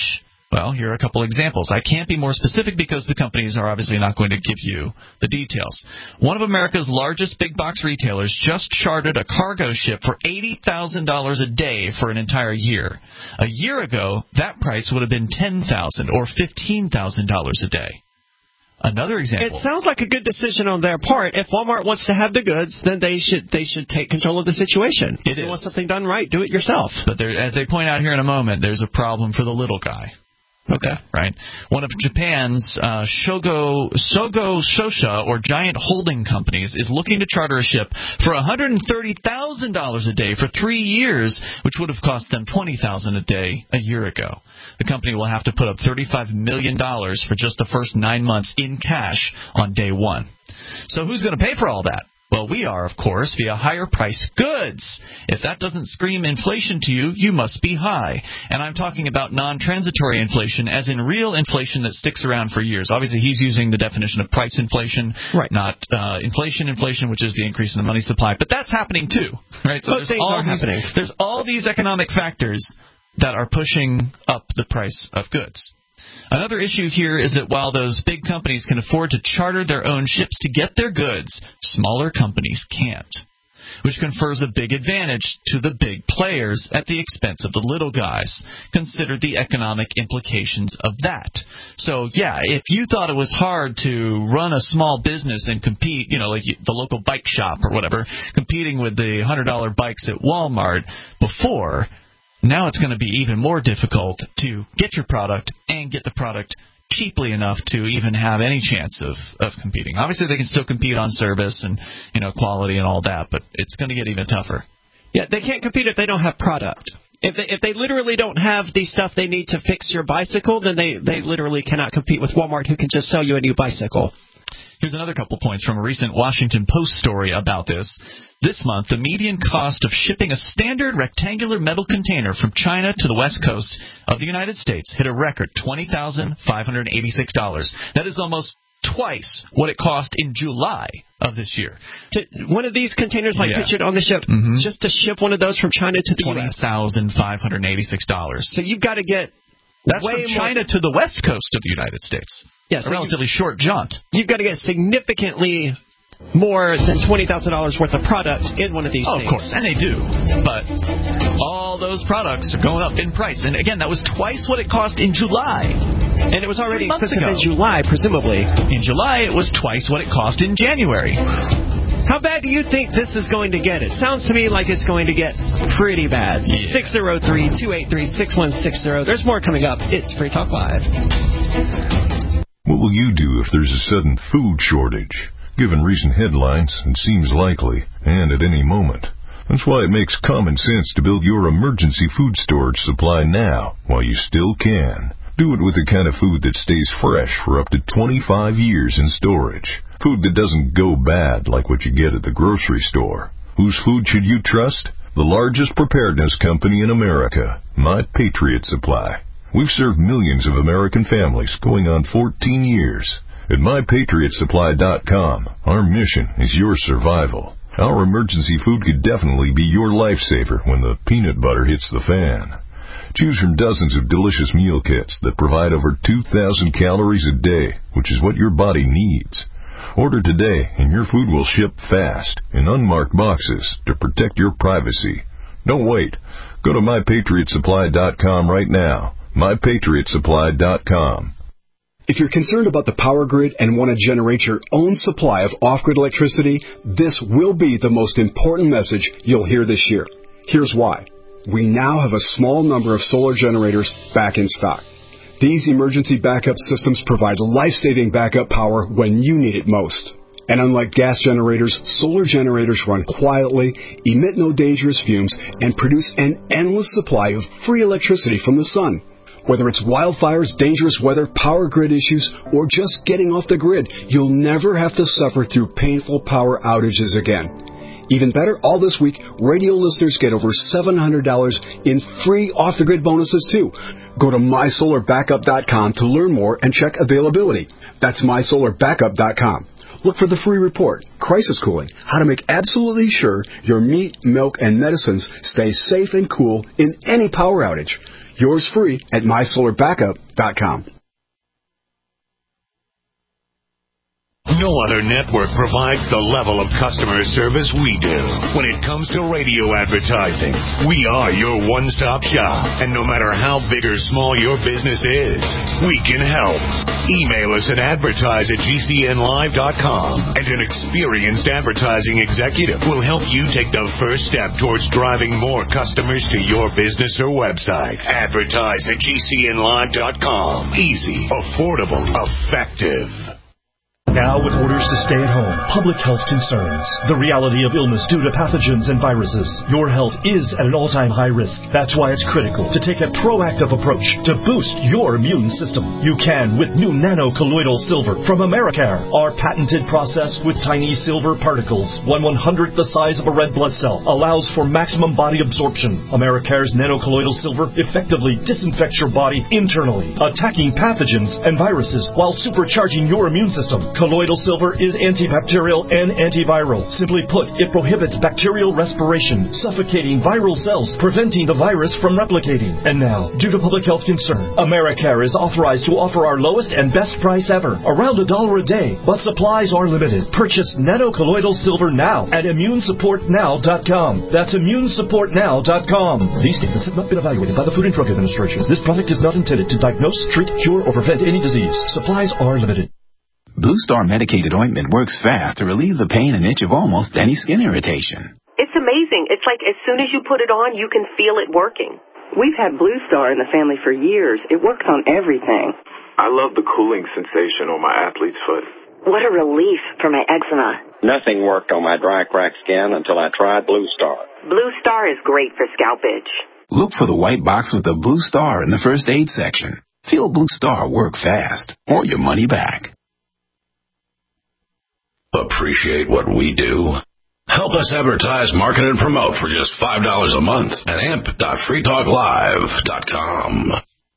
Well, here are a couple examples. I can't be more specific because the companies are obviously not going to give you the details. One of America's largest big box retailers just chartered a cargo ship for eighty thousand dollars a day for an entire year. A year ago, that price would have been ten thousand dollars or fifteen thousand dollars a day. Another example. It sounds like a good decision on their part. If Walmart wants to have the goods, then they should they should take control of the situation. It if you is. want something done right, do it yourself. But there, as they point out here in a moment, there's a problem for the little guy. Okay. Right. One of Japan's uh, Shogo Sogo Shosha, or giant holding companies, is looking to charter a ship for one hundred thirty thousand dollars a day for three years, which would have cost them twenty thousand dollars a day a year ago. The company will have to put up thirty-five million dollars for just the first nine months in cash on day one. So who's going to pay for all that? Well, we are, of course, via higher-priced goods. If that doesn't scream inflation to you, you must be high. And I'm talking about non-transitory inflation, as in real inflation that sticks around for years. Obviously, he's using the definition of price inflation, right. not uh, inflation inflation, which is the increase in the money supply. But that's happening, too. Right? So Both things are these, happening. There's all these economic factors that are pushing up the price of goods. Another issue here is that while those big companies can afford to charter their own ships to get their goods, smaller companies can't, which confers a big advantage to the big players at the expense of the little guys. Consider the economic implications of that. So, yeah, if you thought it was hard to run a small business and compete, you know, like the local bike shop or whatever, competing with the one hundred dollar bikes at Walmart before, now it's going to be even more difficult to get your product and get the product cheaply enough to even have any chance of, of competing. Obviously, they can still compete on service and, you know, quality and all that, but it's going to get even tougher. Yeah, they can't compete if they don't have product. If they, if they literally don't have the stuff they need to fix your bicycle, then they, they literally cannot compete with Walmart, who can just sell you a new bicycle. Here's another couple points from a recent Washington Post story about this. This month, the median cost of shipping a standard rectangular metal container from China to the west coast of the United States hit a record twenty thousand five hundred eighty-six dollars. That is almost twice what it cost in July of this year. To, one of these containers, like yeah. pictured on the ship, mm-hmm. just to ship one of those from China to the U S twenty thousand five hundred eighty-six dollars. So you've got to get That's way from China more. to the west coast of the United States. Yeah, a so relatively short jaunt. You've got to get significantly more than twenty thousand dollars worth of product in one of these oh, things. Of course, and they do. But all those products are going up in price. And again, that was twice what it cost in July. And it was already expensive in July, presumably. In July, it was twice what it cost in January. How bad do you think this is going to get? It sounds to me like it's going to get pretty bad. Yeah. six oh three, two eight three, six one six zero. There's more coming up. It's Free Talk Live. What will you do if there's a sudden food shortage? Given recent headlines, it seems likely, and at any moment. That's why it makes common sense to build your emergency food storage supply now, while you still can. Do it with the kind of food that stays fresh for up to twenty-five years in storage. Food that doesn't go bad like what you get at the grocery store. Whose food should you trust? The largest preparedness company in America, My Patriot Supply. We've served millions of American families going on fourteen years. At my patriot supply dot com, our mission is your survival. Our emergency food could definitely be your lifesaver when the peanut butter hits the fan. Choose from dozens of delicious meal kits that provide over two thousand calories a day, which is what your body needs. Order today and your food will ship fast in unmarked boxes to protect your privacy. Don't wait. Go to my patriot supply dot com right now. my patriot supply dot com. If you're concerned about the power grid and want to generate your own supply of off-grid electricity, this will be the most important message you'll hear this year. Here's why. We now have a small number of solar generators back in stock. These emergency backup systems provide life-saving backup power when you need it most. And unlike gas generators, solar generators run quietly, emit no dangerous fumes, and produce an endless supply of free electricity from the sun. Whether it's wildfires, dangerous weather, power grid issues, or just getting off the grid, you'll never have to suffer through painful power outages again. Even better, all this week, radio listeners get over seven hundred dollars in free off-the-grid bonuses, too. Go to my solar backup dot com to learn more and check availability. That's my solar backup dot com. Look for the free report, Crisis Cooling, how to make absolutely sure your meat, milk, and medicines stay safe and cool in any power outage. Yours free at my solar backup dot com. No other network provides the level of customer service we do. When it comes to radio advertising, we are your one-stop shop. And no matter how big or small your business is, we can help. Email us at advertise at G C N live dot com, and an experienced advertising executive will help you take the first step towards driving more customers to your business or website. Advertise at G C N live dot com. Easy, affordable, effective. Now with orders to stay at home, public health concerns, the reality of illness due to pathogens and viruses, your health is at an all-time high risk. That's why it's critical to take a proactive approach to boost your immune system. You can with new nano-colloidal silver from Americare. Our patented process with tiny silver particles, one one-hundredth the size of a red blood cell, allows for maximum body absorption. Americare's nano-colloidal silver effectively disinfects your body internally, attacking pathogens and viruses while supercharging your immune system. Colloidal silver is antibacterial and antiviral. Simply put, it prohibits bacterial respiration, suffocating viral cells, preventing the virus from replicating. And now, due to public health concern, Americare is authorized to offer our lowest and best price ever, around a dollar a day, but supplies are limited. Purchase nano-colloidal silver now at immune support now dot com. That's immune support now dot com. These statements have not been evaluated by the Food and Drug Administration. This product is not intended to diagnose, treat, cure, or prevent any disease. Supplies are limited. Blue Star medicated ointment works fast to relieve the pain and itch of almost any skin irritation. It's amazing. It's like as soon as you put it on, you can feel it working. We've had Blue Star in the family for years. It works on everything. I love the cooling sensation on my athlete's foot. What a relief for my eczema. Nothing worked on my dry, cracked skin until I tried Blue Star. Blue Star is great for scalp itch. Look for the white box with the Blue Star in the first aid section. Feel Blue Star work fast, or your money back. Appreciate what we do? Help us advertise, market, and promote for just five dollars a month at amp dot free talk live dot com.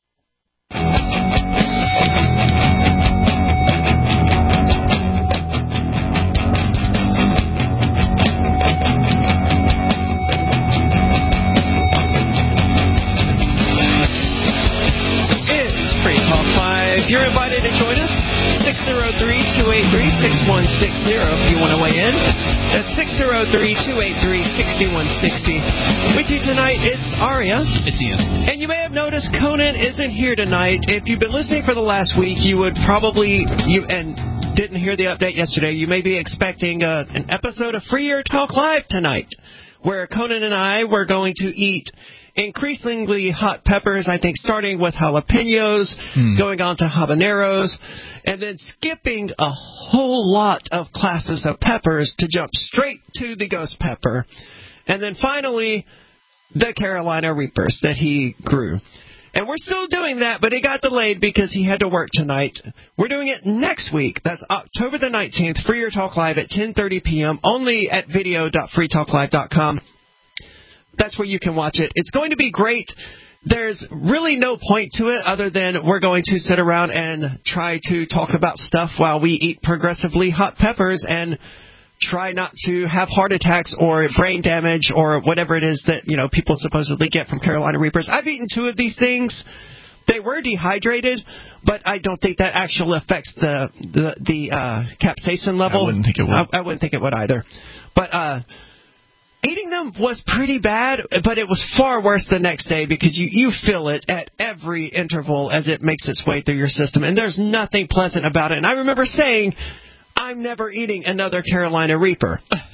It's Free Talk Live. You're invited to join us. six oh three, two eight three, six one six zero if you want to weigh in. That's six oh three, two eight three, six one six zero. With you tonight, it's Aria. It's Ian. And you may have noticed Conan isn't here tonight. If you've been listening for the last week, you would probably, you and didn't hear the update yesterday, you may be expecting uh, an episode of Freer Talk Live tonight, where Conan and I were going to eat increasingly hot peppers, I think starting with jalapenos, hmm. going on to habaneros, and then skipping a whole lot of classes of peppers to jump straight to the ghost pepper. And then finally, the Carolina Reapers that he grew. And we're still doing that, but it got delayed because he had to work tonight. We're doing it next week. That's October the nineteenth, Freer Talk Live at ten thirty p.m., only at video dot free talk live dot com. That's where you can watch it. It's going to be great. There's really no point to it other than we're going to sit around and try to talk about stuff while we eat progressively hot peppers and try not to have heart attacks or brain damage or whatever it is that, you know, people supposedly get from Carolina Reapers. I've eaten two of these things. They were dehydrated, but I don't think that actually affects the the, the uh, capsaicin level. I wouldn't think it would. I, I wouldn't think it would either. But uh eating them was pretty bad, but it was far worse the next day because you, you feel it at every interval as it makes its way through your system, and there's nothing pleasant about it. And I remember saying, I'm never eating another Carolina Reaper.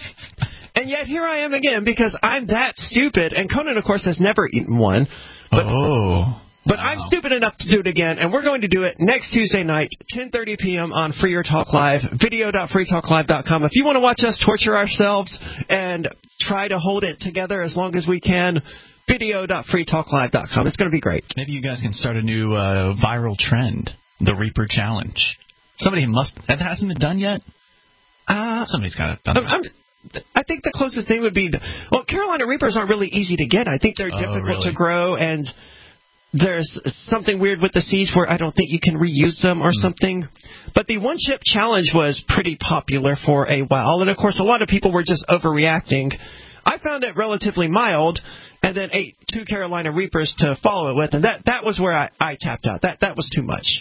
And yet here I am again because I'm that stupid, and Conan, of course, has never eaten one. But, oh. But wow. I'm stupid enough to do it again, and we're going to do it next Tuesday night, ten thirty p.m. on Freer Talk Live, video dot free talk live dot com. If you want to watch us torture ourselves and try to hold it together as long as we can, video dot free talk live dot com. It's going to be great. Maybe you guys can start a new uh, viral trend, the Reaper Challenge. Somebody must, that hasn't been done yet? Uh, Somebody's got it done. I'm, I'm, I think the closest thing would be, the, well, Carolina Reapers aren't really easy to get. I think they're oh, difficult really? to grow, and there's something weird with the seeds where I don't think you can reuse them or mm. something. But the one-chip challenge was pretty popular for a while. And, of course, a lot of people were just overreacting. I found it relatively mild, and then ate two Carolina Reapers to follow it with, and that, that was where I, I tapped out. That that was too much.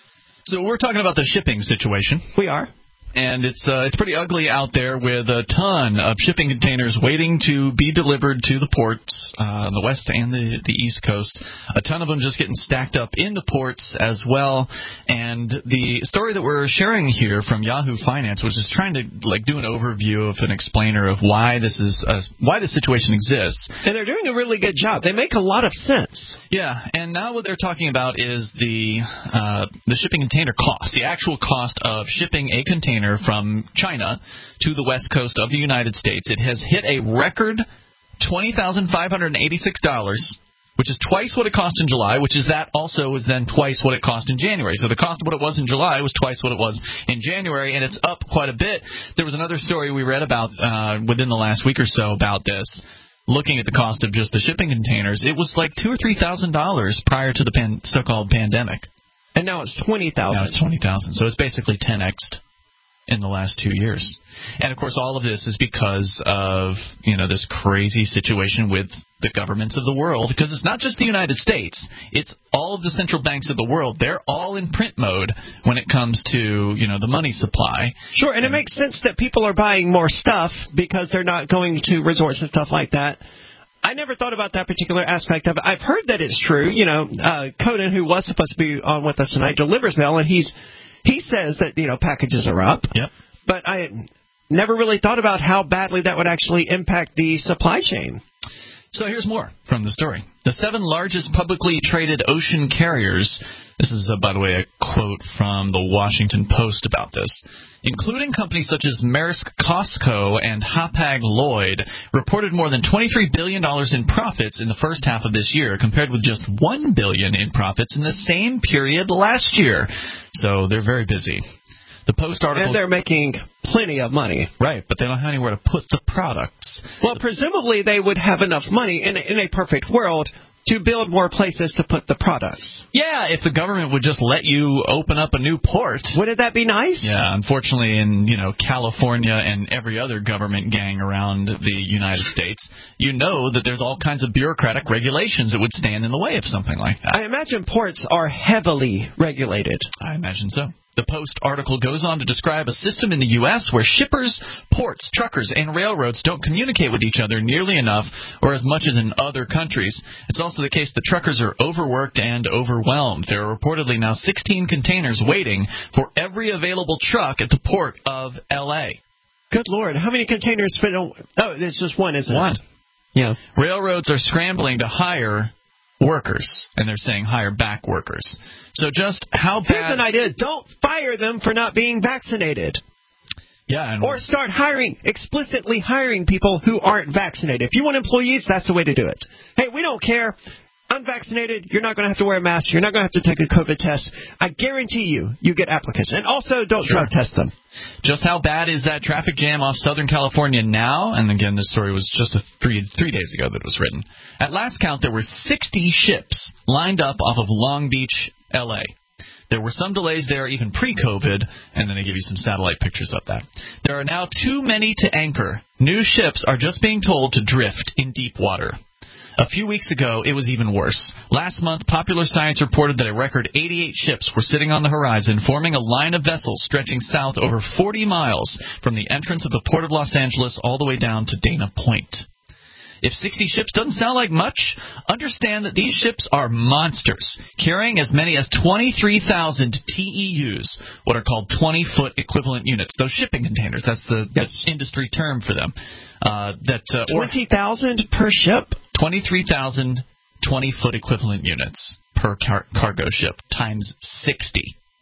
So we're talking about the shipping situation. We are. And it's uh, it's pretty ugly out there with a ton of shipping containers waiting to be delivered to the ports uh, on the west and the, the east coast. A ton of them just getting stacked up in the ports as well. And the story that we're sharing here from Yahoo Finance was just trying to like do an overview of an explainer of why this is uh, why this situation exists. And they're doing a really good job. They make a lot of sense. Yeah, and now what they're talking about is the uh, the shipping container cost, the actual cost of shipping a container from China to the west coast of the United States. It has hit a record twenty thousand five hundred eighty-six dollars, which is twice what it cost in July, which is that also is then twice what it cost in January. So the cost of what it was in July was twice what it was in January, and it's up quite a bit. There was another story we read about uh, within the last week or so about this. Looking at the cost of just the shipping containers, it was like two or three thousand dollars prior to the pan- so-called pandemic, and now it's twenty thousand. Now it's twenty thousand. So it's basically ten x'd in the last two years. And, of course, all of this is because of, you know, this crazy situation with the governments of the world, because it's not just the United States. It's all of the central banks of the world. They're all in print mode when it comes to, you know, the money supply. Sure, and, and it makes sense that people are buying more stuff because they're not going to resorts and stuff like that. I never thought about that particular aspect of it. I've heard that it's true. You know, uh, Conan, who was supposed to be on with us tonight, delivers mail, and he's He says that, you know, packages are up. Yep. But I never really thought about how badly that would actually impact the supply chain. So here's more from the story. The seven largest publicly traded ocean carriers, this is, uh, by the way, a quote from the Washington Post about this, including companies such as Maersk Costco and Hapag-Lloyd, reported more than twenty-three billion dollars in profits in the first half of this year, compared with just one billion dollars in profits in the same period last year. So they're very busy. The Post article... And they're making plenty of money. Right, but they don't have anywhere to put the products. Well, presumably they would have enough money in a, in a perfect world to build more places to put the products. Yeah, if the government would just let you open up a new port. Wouldn't that be nice? Yeah, unfortunately in, you know, California and every other government gang around the United States, you know that there's all kinds of bureaucratic regulations that would stand in the way of something like that. I imagine ports are heavily regulated. I imagine so. The Post article goes on to describe a system in the U S where shippers, ports, truckers, and railroads don't communicate with each other nearly enough or as much as in other countries. It's also the case that truckers are overworked and overwhelmed. There are reportedly now sixteen containers waiting for every available truck at the port of L A. Good Lord, how many containers fit on... Oh, it's just one, isn't one. it? Yeah. Railroads are scrambling to hire workers, and they're saying hire back workers. So just how bad... Here's an idea. Don't fire them for not being vaccinated. Yeah. And or start hiring, explicitly hiring people who aren't vaccinated. If you want employees, that's the way to do it. Hey, we don't care. Unvaccinated, you're not going to have to wear a mask. You're not going to have to take a COVID test. I guarantee you, you get applicants. And also, don't sure. drug test them. Just how bad is that traffic jam off Southern California now? And again, this story was just a three, three days ago that it was written. At last count, there were sixty ships lined up off of Long Beach, L A. There were some delays there even pre-COVID, and then they give you some satellite pictures of that. There are now too many to anchor. New ships are just being told to drift in deep water. A few weeks ago, it was even worse. Last month, Popular Science reported that a record eighty-eight ships were sitting on the horizon, forming a line of vessels stretching south over forty miles from the entrance of the Port of Los Angeles all the way down to Dana Point. If sixty ships doesn't sound like much, understand that these ships are monsters, carrying as many as twenty-three thousand T E Us, what are called twenty-foot equivalent units. Those shipping containers, that's the, yes. the industry term for them. Uh, that uh, twenty thousand per ship? twenty-three thousand twenty-foot equivalent units per car- cargo ship times sixty.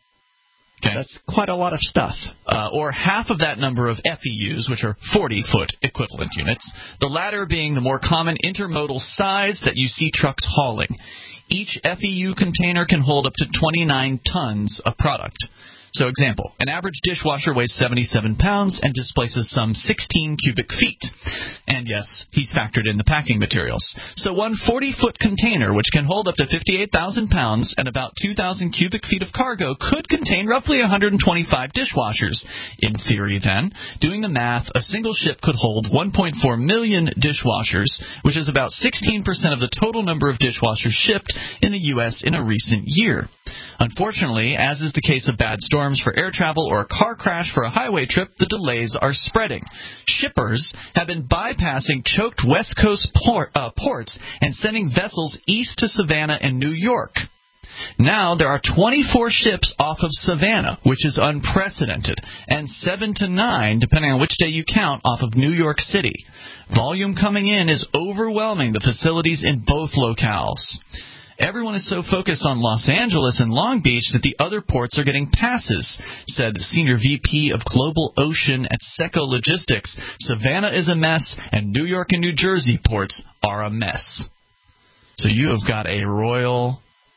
Okay. That's quite a lot of stuff. Uh, or half of that number of F E Us, which are forty-foot equivalent units, the latter being the more common intermodal size that you see trucks hauling. Each F E U container can hold up to twenty-nine tons of product. So, example, an average dishwasher weighs seventy-seven pounds and displaces some sixteen cubic feet. And yes, he's factored in the packing materials. So one forty-foot container, which can hold up to fifty-eight thousand pounds and about two thousand cubic feet of cargo, could contain roughly one hundred twenty-five dishwashers. In theory, then, doing the math, a single ship could hold one point four million dishwashers, which is about sixteen percent of the total number of dishwashers shipped in the U S in a recent year. Unfortunately, as is the case of bad storms for air travel or a car crash for a highway trip, the delays are spreading. Shippers have been bypassing choked West Coast port, uh, ports and sending vessels east to Savannah and New York. Now there are twenty-four ships off of Savannah, which is unprecedented, and seven to nine, depending on which day you count, off of New York City. Volume coming in is overwhelming the facilities in both locales. Everyone is so focused on Los Angeles and Long Beach that the other ports are getting passes, said Senior V P of Global Ocean at Seco Logistics. Savannah is a mess, and New York and New Jersey ports are a mess. So you have got a royal,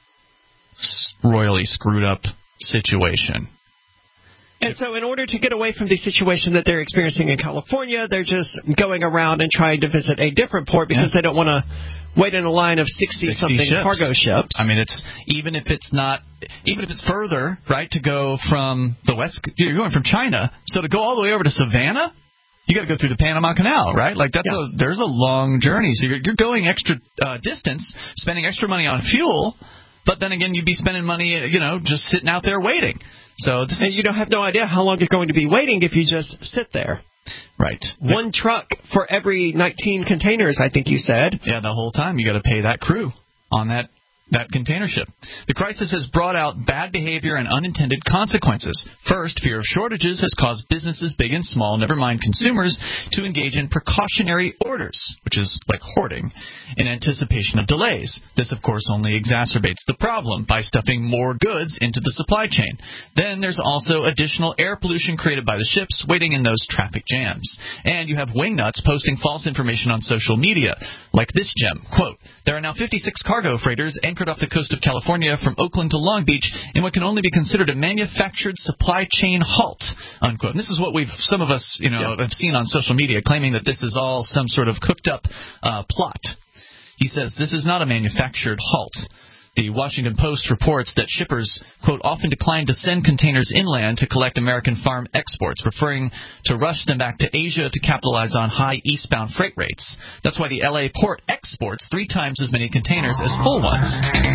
royally screwed up situation. And so in order to get away from the situation that they're experiencing in California, they're just going around and trying to visit a different port because yeah. they don't want to wait in a line of sixty-something cargo ships. I mean, it's even if it's not, even if it's further, right, to go from the west, you're going from China, so to go all the way over to Savannah, you got to go through the Panama Canal, right? Like that's yeah. a, there's a long journey. So you're, you're going extra uh, distance, spending extra money on fuel, but then again, you'd be spending money, you know, just sitting out there waiting. So this and is, you don't have no idea how long you're going to be waiting if you just sit there. Right. One truck for every nineteen containers, I think you said. Yeah, the whole time you got to pay that crew on that that container ship. The crisis has brought out bad behavior and unintended consequences. First, fear of shortages has caused businesses big and small, never mind consumers, to engage in precautionary orders, which is like hoarding, in anticipation of delays. This, of course, only exacerbates the problem by stuffing more goods into the supply chain. Then there's also additional air pollution created by the ships waiting in those traffic jams. And you have wingnuts posting false information on social media, like this gem. Quote, there are now fifty-six cargo freighters anchored off the coast of California from Oakland to Long Beach in what can only be considered a manufactured supply chain halt, unquote. And this is what we've, some of us, you know, yeah. have seen on social media, claiming that this is all some sort of cooked up uh, plot. He says this is not a manufactured halt. The Washington Post reports that shippers, quote, often decline to send containers inland to collect American farm exports, preferring to rush them back to Asia to capitalize on high eastbound freight rates. That's why the L A port exports three times as many containers as full ones.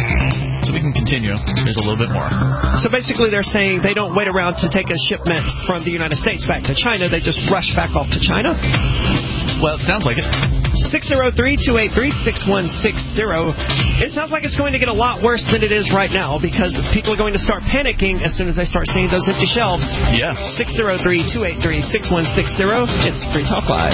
So we can continue. There's a little bit more. So basically they're saying they don't wait around to take a shipment from the United States back to China. They just rush back off to China? Well, it sounds like it. six oh three, two eight three, six one six zero. It sounds like it's going to get a lot worse than it is right now because people are going to start panicking as soon as they start seeing those empty shelves. Yeah. six oh three, two eight three, six one six zero. It's Free Talk Live.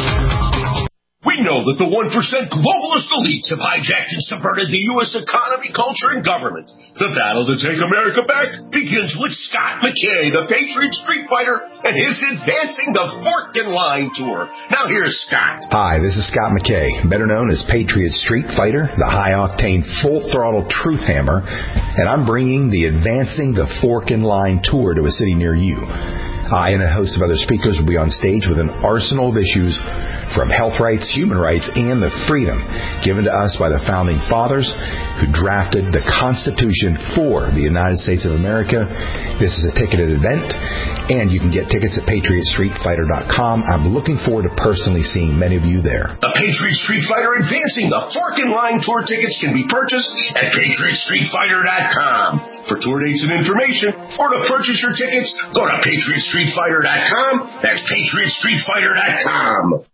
We know that the one percent globalist elites have hijacked and subverted the U S economy, culture, and government. The battle to take America back begins with Scott McKay, the Patriot Street Fighter, and his Advancing the Fork in Line tour. Now here's Scott. Hi, this is Scott McKay, better known as Patriot Street Fighter, the high-octane, full-throttle truth hammer, and I'm bringing the Advancing the Fork in Line tour to a city near you. I and a host of other speakers will be on stage with an arsenal of issues from health rights, human rights, and the freedom given to us by the Founding Fathers who drafted the Constitution for the United States of America. This is a ticketed event, and you can get tickets at patriot street fighter dot com. I'm looking forward to personally seeing many of you there. The Patriot Street Fighter Advancing the Fork in Line tour tickets can be purchased at patriot street fighter dot com. For tour dates and information, or to purchase your tickets, go to patriot street fighter dot com. That's patriot street fighter dot com.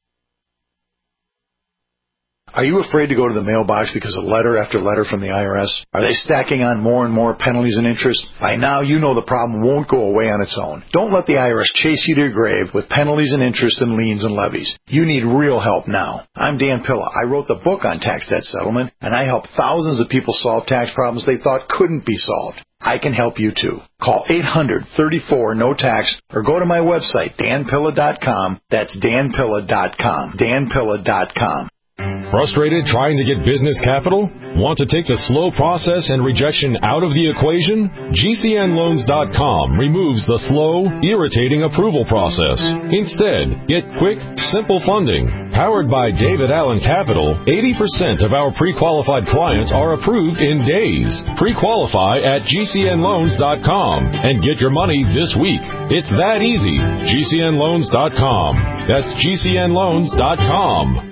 Are you afraid to go to the mailbox because of letter after letter from the I R S? Are they stacking on more and more penalties and interest? By now, you know the problem won't go away on its own. Don't let the I R S chase you to your grave with penalties and interest and liens and levies. You need real help now. I'm Dan Pilla. I wrote the book on tax debt settlement, and I help thousands of people solve tax problems they thought couldn't be solved. I can help you too. Call eight hundred, thirty-four, no tax or go to my website, dan pilla dot com. That's dan pilla dot com. dan pilla dot com. Frustrated trying to get business capital? Want to take the slow process and rejection out of the equation? G C N loans dot com removes the slow, irritating approval process. Instead, get quick, simple funding. Powered by David Allen Capital, eighty percent of our pre-qualified clients are approved in days. Pre-qualify at G C N loans dot com and get your money this week. It's that easy. G C N loans dot com. That's G C N loans dot com.